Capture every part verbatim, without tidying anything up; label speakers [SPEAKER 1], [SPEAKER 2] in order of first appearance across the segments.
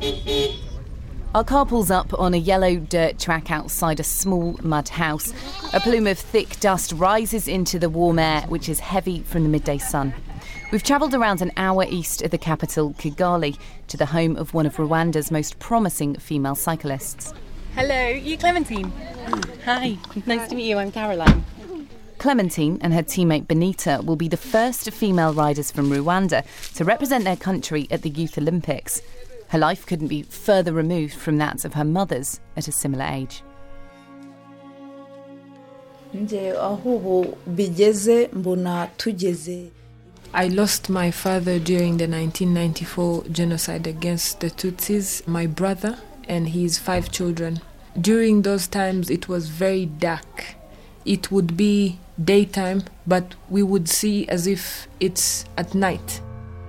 [SPEAKER 1] Our car pulls up on a yellow dirt track outside a small mud house. A plume of thick dust rises into the warm air, which is heavy from the midday sun. We've travelled around an hour east of the capital, Kigali, to the home of one of Rwanda's most promising female cyclists.
[SPEAKER 2] Hello, you Clementine? Hi, nice to meet you, I'm Caroline.
[SPEAKER 1] Clementine and her teammate Benita will be the first female riders from Rwanda to represent their country at the Youth Olympics. Her life couldn't be further removed from that of her mother's at a similar age.
[SPEAKER 3] I lost my father during the nineteen ninety-four genocide against the Tutsis, my brother and his five children. During those times it was very dark. It would be daytime, but we would see as if it's at night.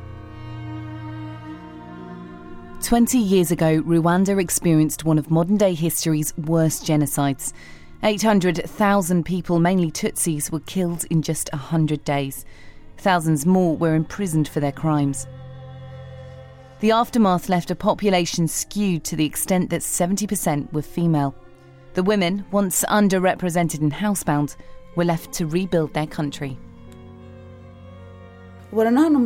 [SPEAKER 1] Twenty years ago, Rwanda experienced one of modern-day history's worst genocides. eight hundred thousand people, mainly Tutsis, were killed in just one hundred days. Thousands more were imprisoned for their crimes. The aftermath left a population skewed to the extent that seventy percent were female. The women, once underrepresented and housebound, were left to rebuild their country.
[SPEAKER 3] We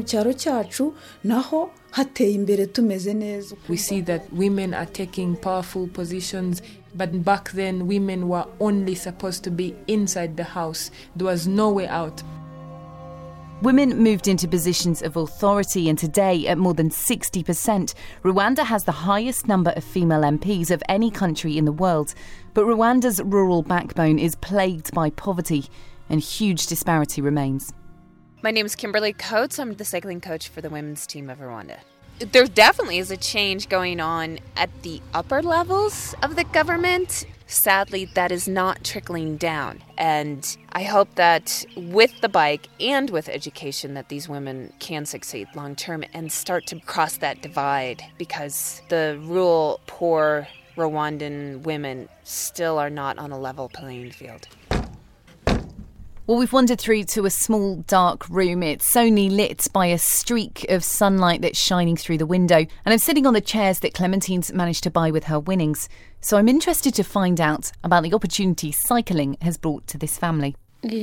[SPEAKER 3] see that women are taking powerful positions, but back then women were only supposed to be inside the house. There was no way out.
[SPEAKER 1] Women moved into positions of authority, and today, at more than sixty percent, Rwanda has the highest number of female M Ps of any country in the world. But Rwanda's rural backbone is plagued by poverty, and huge disparity remains.
[SPEAKER 4] My name is Kimberly Coates. I'm the cycling coach for the women's team of Rwanda. There definitely is a change going on at the upper levels of the government. Sadly, that is not trickling down. And I hope that with the bike and with education that these women can succeed long term and start to cross that divide, because the rural, poor Rwandan women still are not on a level playing field.
[SPEAKER 1] Well, we've wandered through to a small, dark room. It's only lit by a streak of sunlight that's shining through the window. And I'm sitting on the chairs that Clementine's managed to buy with her winnings. So I'm interested to find out about the opportunity cycling has brought to this family.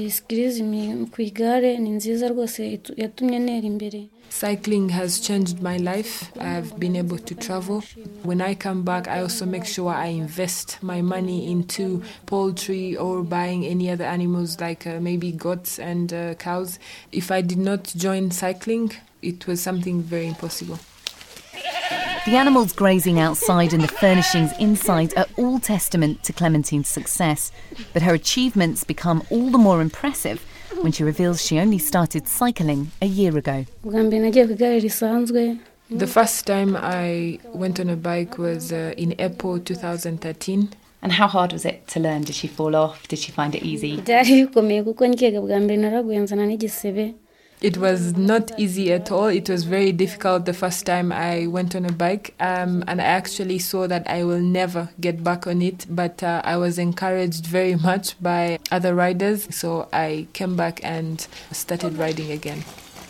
[SPEAKER 3] Cycling has changed my life. I've been able to travel. When I come back, I also make sure I invest my money into poultry or buying any other animals like uh, maybe goats and uh, cows. If I did not join cycling, it was something very impossible.
[SPEAKER 1] The animals grazing outside and the furnishings inside are all testament to Clementine's success. But her achievements become all the more impressive when she reveals she only started cycling a year ago.
[SPEAKER 3] The first time I went on a bike was uh, in April two thousand thirteen.
[SPEAKER 1] And how hard was it to learn? Did she fall off? Did she find it easy?
[SPEAKER 3] It was not easy at all. It was very difficult the first time I went on a bike, um, and I actually saw that I will never get back on it, but uh, I was encouraged very much by other riders, so I came back and started riding again.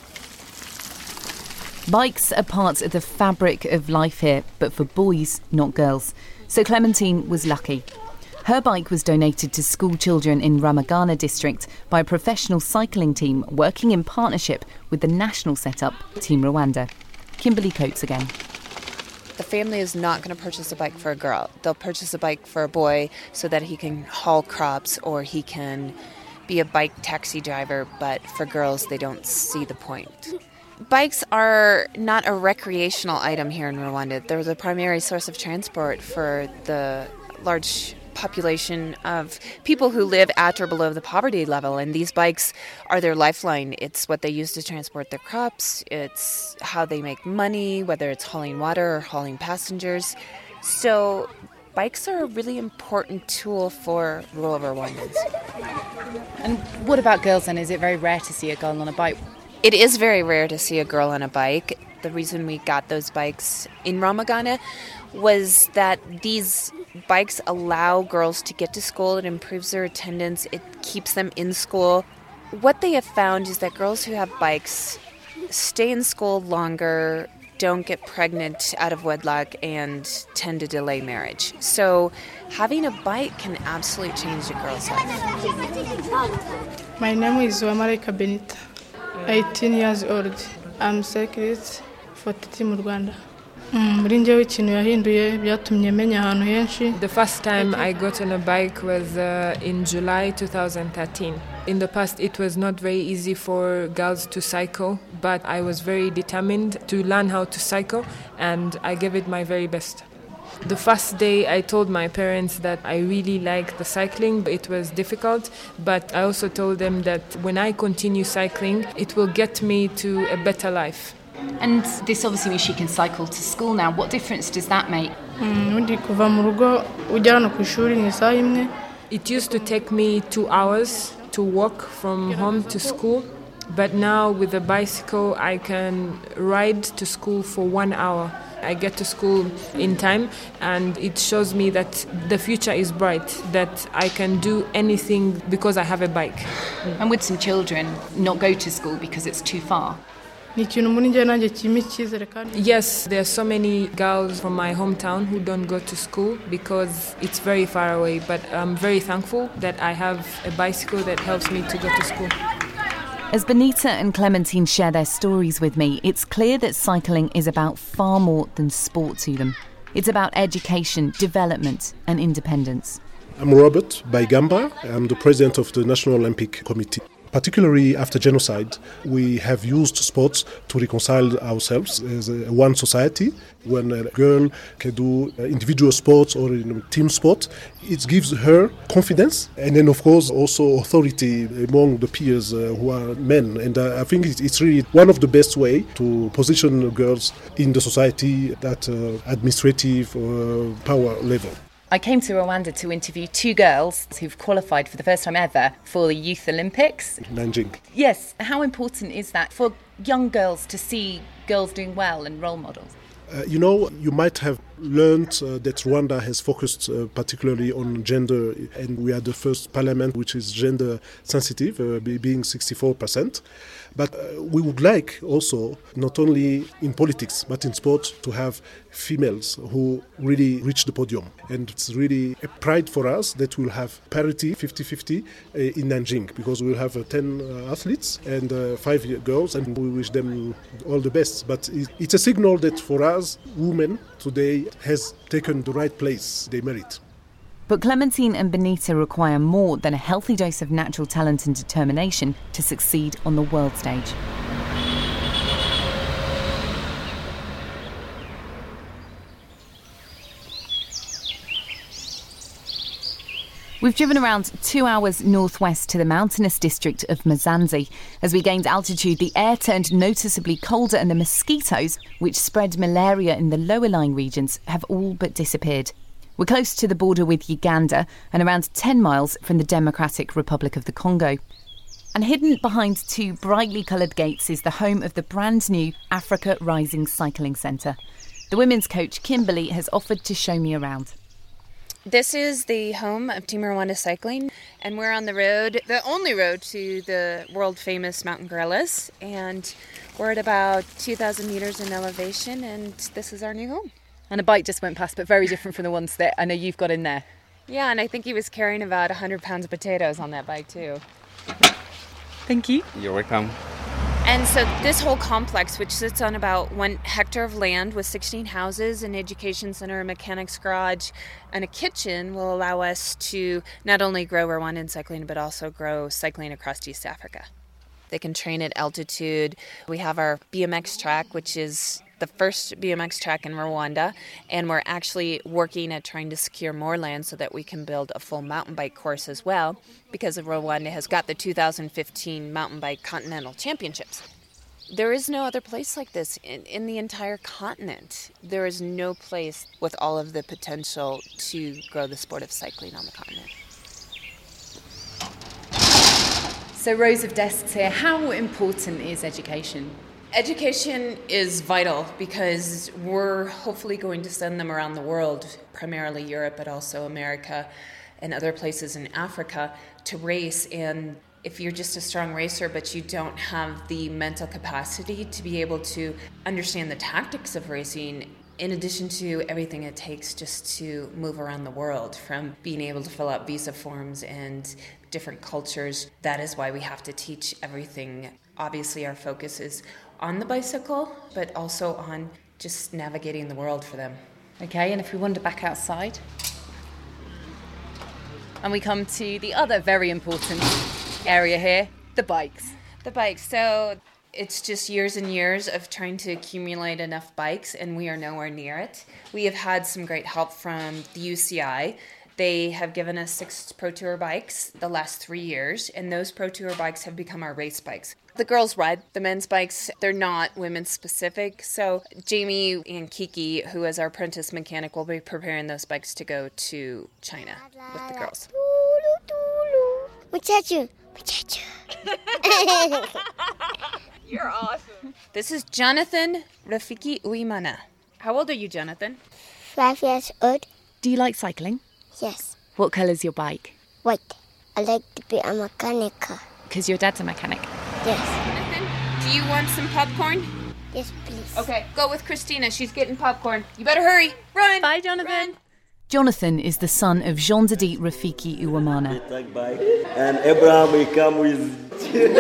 [SPEAKER 1] Bikes are part of the fabric of life here, but for boys, not girls. So Clementine was lucky. Her bike was donated to school children in Ramagana district by a professional cycling team working in partnership with the national setup, Team Rwanda. Kimberly Coates again.
[SPEAKER 4] The family is not going to purchase a bike for a girl. They'll purchase a bike for a boy so that he can haul crops or he can be a bike taxi driver, but for girls, they don't see the point. Bikes are not a recreational item here in Rwanda. They're the primary source of transport for the large population of people who live at or below the poverty level, and these bikes are their lifeline. It's what they use to transport their crops. It's how they make money, whether it's hauling water or hauling passengers. So bikes are a really important tool for rural Rwandans.
[SPEAKER 2] And what about girls then? Is it very rare to see a girl on a bike?
[SPEAKER 4] It is very rare to see a girl on a bike. The reason we got those bikes in Ramagana was that these bikes allow girls to get to school. It improves their attendance. It keeps them in school. What they have found is that girls who have bikes stay in school longer. don't get pregnant out of wedlock and tend to delay marriage. So having a bike can absolutely change a girl's life.
[SPEAKER 5] My name is Wamarika Benita, eighteen years old. I'm cyclist for Team Rwanda.
[SPEAKER 3] The first time I got on a bike was uh, in July twenty thirteen. In the past, it was not very easy for girls to cycle, but I was very determined to learn how to cycle, and I gave it my very best. The first day I told my parents that I really like the cycling. It was difficult, but I also told them that when I continue cycling, it will get me to a better life.
[SPEAKER 2] And this obviously means she can cycle to school now. What difference does that make?
[SPEAKER 3] It used to take me two hours to walk from home to school, but now with a bicycle I can ride to school for one hour. I get to school in time, and it shows me that the future is bright, that I can do anything because I have a bike.
[SPEAKER 2] And with some children, not go to school because it's too far?
[SPEAKER 3] Yes, there are so many girls from my hometown who don't go to school because it's very far away, but I'm very thankful that I have a bicycle that helps me to go to school.
[SPEAKER 1] As Benita and Clementine share their stories with me, it's clear that cycling is about far more than sport to them. It's about education, development and independence.
[SPEAKER 6] I'm Robert Baigamba. I'm the president of the National Olympic Committee. Particularly after genocide, we have used sports to reconcile ourselves as a one society. When a girl can do individual sports or in team sport, it gives her confidence and then, of course, also authority among the peers uh, who are men. And uh, I think it's really one of the best way to position girls in the society at uh, administrative uh, power level.
[SPEAKER 2] I came to Rwanda to interview two girls who've qualified for the first time ever for the Youth Olympics.
[SPEAKER 6] Nanjing.
[SPEAKER 2] Yes. How important is that for young girls to see girls doing well and role models?
[SPEAKER 6] Uh, you know, you might have learned uh, that Rwanda has focused uh, particularly on gender, and we are the first parliament which is gender sensitive, uh, being sixty-four percent. But uh, we would like also, not only in politics, but in sport, to have females who really reach the podium. And it's really a pride for us that we'll have parity fifty-fifty uh, in Nanjing, because we'll have uh, ten uh, athletes and uh, five girls, and we wish them all the best. But it, it's a signal that for us, women today has taken the right place they merit.
[SPEAKER 1] But Clementine and Benita require more than a healthy dose of natural talent and determination to succeed on the world stage. We've driven around two hours northwest to the mountainous district of Mzansi. As we gained altitude, the air turned noticeably colder and the mosquitoes, which spread malaria in the lower-lying regions, have all but disappeared. We're close to the border with Uganda and around ten miles from the Democratic Republic of the Congo. And hidden behind two brightly coloured gates is the home of the brand new Africa Rising Cycling Centre. The women's coach, Kimberly, has offered to show me around.
[SPEAKER 4] This is the home of Team Rwanda Cycling, and we're on the road, the only road to the world-famous Mountain Gorillas, and we're at about two thousand meters in elevation, and this is our new home.
[SPEAKER 2] And a bike just went past, but very different from the ones that I know you've got in there.
[SPEAKER 4] Yeah, and I think he was carrying about one hundred pounds of potatoes on that bike too.
[SPEAKER 2] Thank you.
[SPEAKER 7] You're welcome.
[SPEAKER 4] And so this whole complex, which sits on about one hectare of land with sixteen houses, an education center, a mechanics garage, and a kitchen, will allow us to not only grow Rwandan cycling, but also grow cycling across East Africa. They can train at altitude. We have our B M X track, which is the first B M X track in Rwanda, and we're actually working at trying to secure more land so that we can build a full mountain bike course as well, because Rwanda has got the two thousand fifteen Mountain Bike Continental Championships. There is no other place like this in, in the entire continent. There is no place with all of the potential to grow the sport of cycling on the continent.
[SPEAKER 2] So rows of desks here. How important is education?
[SPEAKER 4] Education is vital because we're hopefully going to send them around the world, primarily Europe, but also America and other places in Africa, to race. And if you're just a strong racer but you don't have the mental capacity to be able to understand the tactics of racing, in addition to everything it takes just to move around the world, from being able to fill out visa forms and different cultures, that is why we have to teach everything. Obviously our focus is on the bicycle, but also on just navigating the world for them.
[SPEAKER 2] Okay, and if we wander back outside, and we come to the other very important area here, the bikes.
[SPEAKER 4] The bikes. So it's just years and years of trying to accumulate enough bikes, and we are nowhere near it. We have had some great help from the U C I. They have given us six Pro Tour bikes the last three years, and those Pro Tour bikes have become our race bikes. The girls ride the men's bikes. They're not women's specific. So Jamie and Kiki, who is our apprentice mechanic, will be preparing those bikes to go to China with the girls.
[SPEAKER 7] Muchacho, muchacho.
[SPEAKER 4] You're awesome. This is Jonathan Rafiki Uimana. How old are you, Jonathan?
[SPEAKER 7] Five years old.
[SPEAKER 2] Do you like cycling?
[SPEAKER 7] Yes.
[SPEAKER 2] What colour's your bike?
[SPEAKER 7] White. I like to be a mechanic.
[SPEAKER 2] Because your dad's a mechanic.
[SPEAKER 7] Yes.
[SPEAKER 4] Jonathan, do you want some popcorn?
[SPEAKER 7] Yes, please.
[SPEAKER 4] Okay, go with Christina. She's getting popcorn. You better hurry. Run.
[SPEAKER 2] Bye, Jonathan.
[SPEAKER 4] Run.
[SPEAKER 1] Jonathan is the son of Jean-Didi Rafiki Uwamana.
[SPEAKER 8] And Abraham will come with...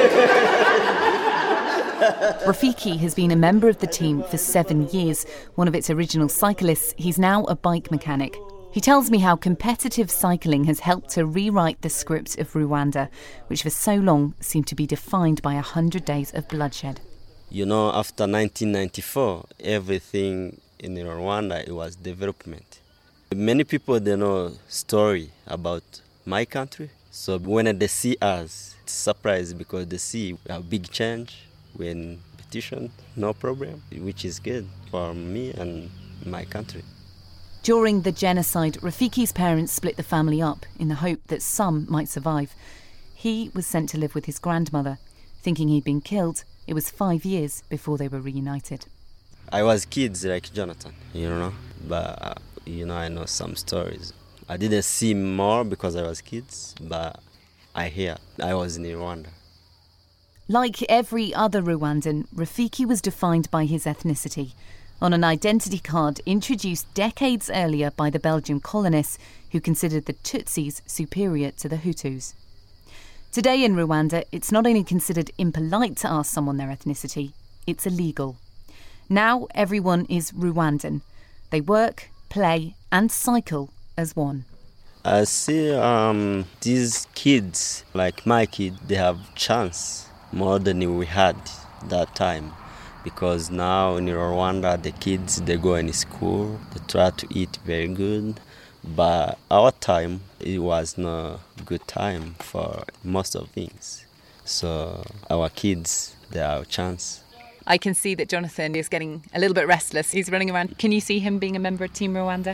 [SPEAKER 1] Rafiki has been a member of the team for seven years. One of its original cyclists, he's now a bike mechanic. He tells me how competitive cycling has helped to rewrite the script of Rwanda, which for so long seemed to be defined by a hundred days of bloodshed.
[SPEAKER 8] You know, after nineteen ninety-four, everything in Rwanda, it was development. Many people, they know story about my country. So when they see us, it's surprised because they see a big change. When petition, no problem, which is good for me and my country.
[SPEAKER 1] During the genocide, Rafiki's parents split the family up in the hope that some might survive. He was sent to live with his grandmother. Thinking he'd been killed, it was five years before they were reunited.
[SPEAKER 8] I was kids like Jonathan, you know, but, uh, you know, I know some stories. I didn't see more because I was kids, but I hear I was in Rwanda.
[SPEAKER 1] Like every other Rwandan, Rafiki was defined by his ethnicity, on an identity card introduced decades earlier by the Belgian colonists who considered the Tutsis superior to the Hutus. Today in Rwanda, it's not only considered impolite to ask someone their ethnicity, it's illegal. Now everyone is Rwandan. They work, play and cycle as one.
[SPEAKER 8] I see um, these kids, like my kid, they have chance more than we had that time. Because now in Rwanda, the kids, they go in school, they try to eat very good. But our time, it was not a good time for most of things. So our kids, they have a chance.
[SPEAKER 2] I can see that Jonathan is getting a little bit restless. He's running around. Can you see him being a member of Team Rwanda?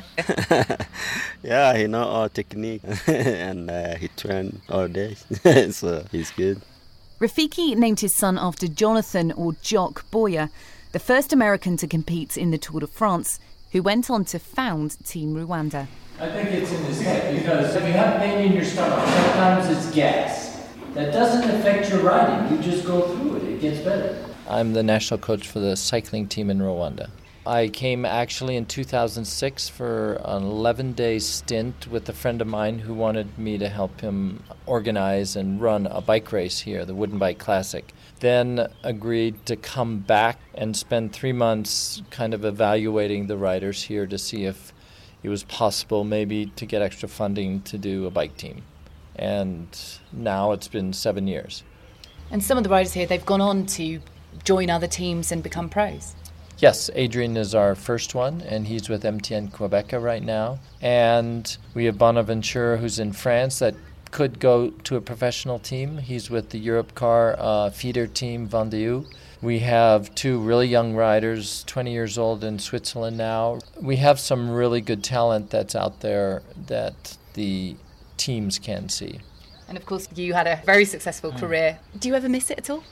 [SPEAKER 8] Yeah, he knows our technique and uh, he trained all day, so he's good.
[SPEAKER 1] Rafiki named his son after Jonathan, or Jock, Boyer, the first American to compete in the Tour de France, who went on to found Team Rwanda.
[SPEAKER 9] I think it's in his head, because if you have pain in your stomach, sometimes it's gas. That doesn't affect your riding. You just go through it. It gets better. I'm the national coach for the cycling team in Rwanda. I came actually in two thousand six for an eleven-day stint with a friend of mine who wanted me to help him organize and run a bike race here, the Wooden Bike Classic. Then agreed to come back and spend three months kind of evaluating the riders here to see if it was possible maybe to get extra funding to do a bike team. And now it's been seven years.
[SPEAKER 2] And some of the riders here, they've gone on to join other teams and become pros.
[SPEAKER 9] Yes, Adrian is our first one, and he's with M T N Quebec right now. And we have Bonaventure, who's in France, that could go to a professional team. He's with the Europcar uh, feeder team, Vendée. We have two really young riders, twenty years old in Switzerland now. We have some really good talent that's out there that the teams can see.
[SPEAKER 2] And of course, you had a very successful mm. career. Do you ever miss it at all?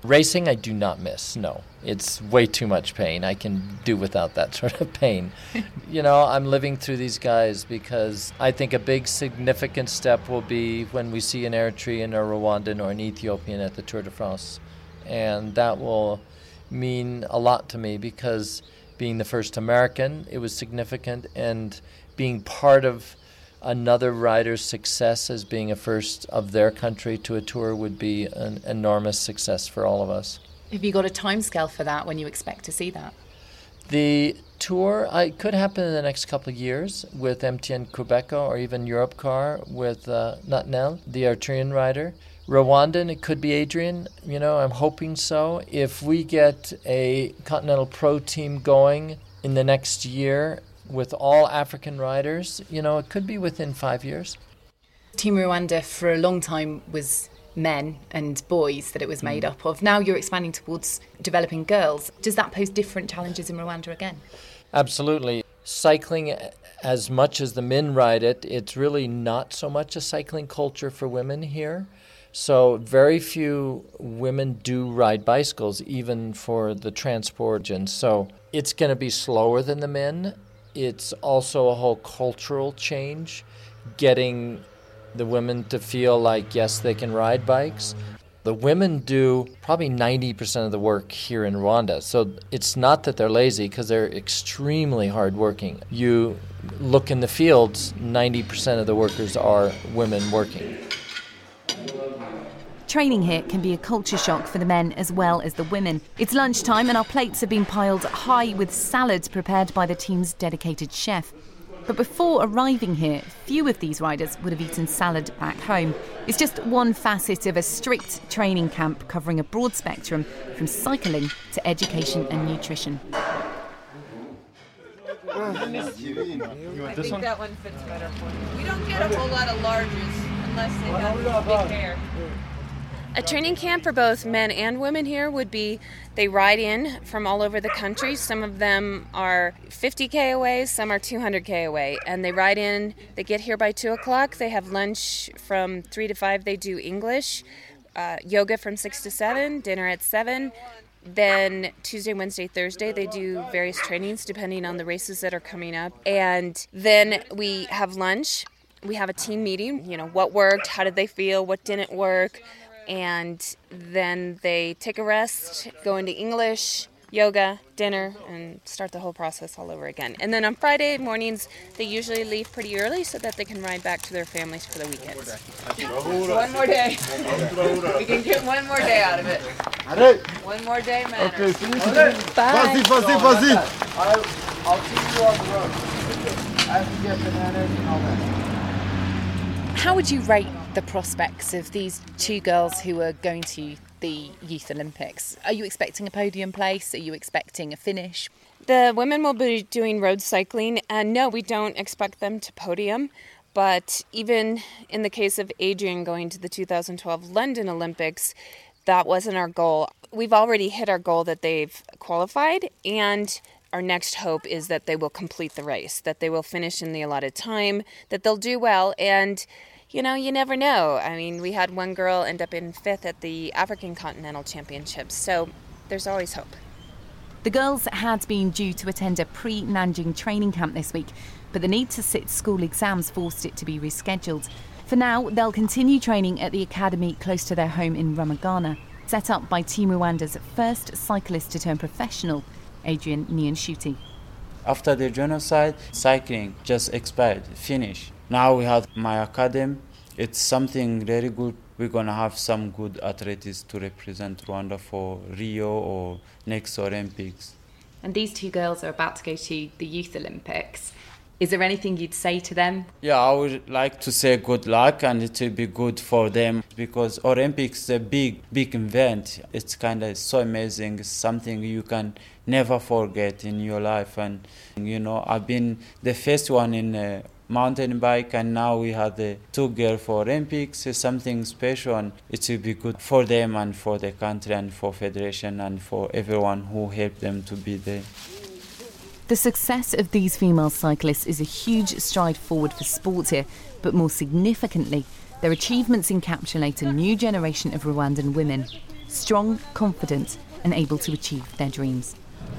[SPEAKER 9] Racing, I do not miss, no. It's way too much pain. I can do without that sort of pain. You know, I'm living through these guys because I think a big significant step will be when we see an Eritrean or Rwandan or an Ethiopian at the Tour de France. And that will mean a lot to me because being the first American, it was significant, and being part of another rider's success as being a first of their country to a tour would be an enormous success for all of us.
[SPEAKER 2] Have you got a timescale for that, when you expect to see that?
[SPEAKER 9] The tour I, could happen in the next couple of years with M T N Quebeco or even Europcar with uh, Natnel, the Eritrean rider. Rwandan, it could be Adrian, you know, I'm hoping so. If we get a Continental Pro team going in the next year with all African riders, you know, it could be within five years.
[SPEAKER 2] Team Rwanda for a long time was men and boys that it was made up of. Now you're expanding towards developing girls. Does that pose different challenges in Rwanda again?
[SPEAKER 9] Absolutely. Cycling, as much as the men ride it, it's really not so much a cycling culture for women here. So very few women do ride bicycles, even for the transport. And so it's going to be slower than the men. It's also a whole cultural change, getting the women to feel like, yes, they can ride bikes. The women do probably ninety percent of the work here in Rwanda. So it's not that they're lazy, because they're extremely hardworking. You look in the fields, ninety percent of the workers are women working.
[SPEAKER 1] Training here can be a culture shock for the men as well as the women. It's lunchtime and our plates have been piled high with salads prepared by the team's dedicated chef. But before arriving here, few of these riders would have eaten salad back home. It's just one facet of a strict training camp covering a broad spectrum from cycling to education and nutrition.
[SPEAKER 10] I think that one fits better for you. We don't get a whole lot of larges unless they have big hair.
[SPEAKER 4] A training camp for both men and women here would be, they ride in from all over the country. Some of them are fifty K away, some are two hundred K away. And they ride in, they get here by two o'clock. They have lunch from three to five. They do English, uh, yoga from six to seven, dinner at seven. Then Tuesday, Wednesday, Thursday, they do various trainings depending on the races that are coming up. And then we have lunch. We have a team meeting, you know, what worked, how did they feel, what didn't work. And then they take a rest, go into English, yoga, dinner, and start the whole process all over again. And then on Friday mornings, they usually leave pretty early so that they can ride back to their families for the weekends.
[SPEAKER 10] One more day. We can get one more day out of it. One more day matters.
[SPEAKER 11] Bye. Vas-y, vas-y, vas-y.
[SPEAKER 12] I'll, I'll see you on the road. I have to get bananas and all that.
[SPEAKER 2] How would you rate the prospects of these two girls who are going to the Youth Olympics? Are you expecting a podium place? Are you expecting a finish?
[SPEAKER 4] The women will be doing road cycling, and no, we don't expect them to podium. But even in the case of Adrian going to the two thousand twelve London Olympics, that wasn't our goal. We've already hit our goal that they've qualified, and our next hope is that they will complete the race, that they will finish in the allotted time, that they'll do well, and you know, you never know. I mean, we had one girl end up in fifth at the African Continental Championships, so there's always hope.
[SPEAKER 1] The girls had been due to attend a pre-Nanjing training camp this week, but the need to sit school exams forced it to be rescheduled. For now, they'll continue training at the academy close to their home in Rumagana, set up by Team Rwanda's first cyclist to turn professional, Adrian Nyanshuti.
[SPEAKER 13] After the genocide, cycling just expired, finished. Now we have my academy. It's something very good. We're going to have some good athletes to represent Rwanda for Rio or next Olympics.
[SPEAKER 2] And these two girls are about to go to the Youth Olympics. Is there anything you'd say to them?
[SPEAKER 13] Yeah, I would like to say good luck, and it will be good for them because Olympics is a big, big event. It's kind of so amazing. It's something you can never forget in your life. And, you know, I've been the first one in uh, mountain bike, and now we have the two girls for Olympics. It's something special, and it will be good for them and for the country and for federation and for everyone who helped them to be there.
[SPEAKER 1] The success of these female cyclists is a huge stride forward for sport here, but more significantly, their achievements encapsulate a new generation of Rwandan women. strong, confident and able to achieve their dreams.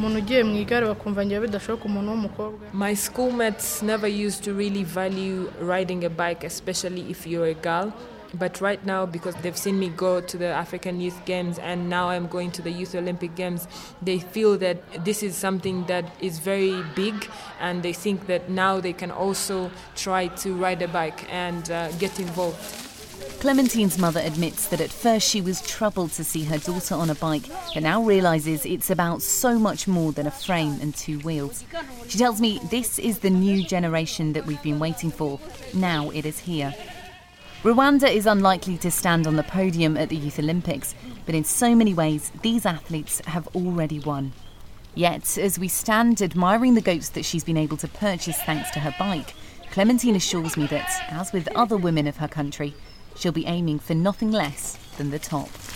[SPEAKER 3] My schoolmates never used to really value riding a bike, especially if you're a girl. But right now, because they've seen me go to the African Youth Games and now I'm going to the Youth Olympic Games, they feel that this is something that is very big, and they think that now they can also try to ride a bike and uh, get involved.
[SPEAKER 1] Clementine's mother admits that at first she was troubled to see her daughter on a bike, but now realises it's about so much more than a frame and two wheels. She tells me this is the new generation that we've been waiting for. Now it is here. Rwanda is unlikely to stand on the podium at the Youth Olympics, but in so many ways these athletes have already won. Yet, as we stand admiring the goats that she's been able to purchase thanks to her bike, Clementine assures me that, as with other women of her country, she'll be aiming for nothing less than the top.